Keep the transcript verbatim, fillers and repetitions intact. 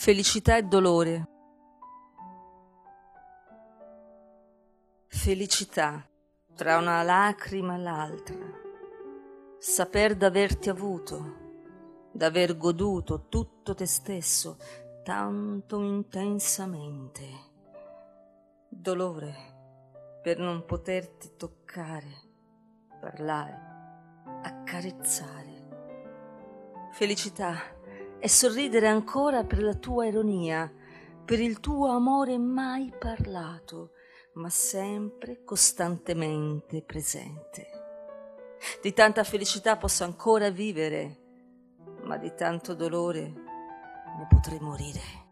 Felicità e dolore. Felicità tra una lacrima e l'altra. Saper d'averti avuto, d'aver goduto tutto te stesso tanto intensamente. Dolore per non poterti toccare, parlare, accarezzare. Felicità è sorridere ancora per la tua ironia, per il tuo amore mai parlato, ma sempre costantemente presente. Di tanta felicità posso ancora vivere, ma di tanto dolore ne potrei morire.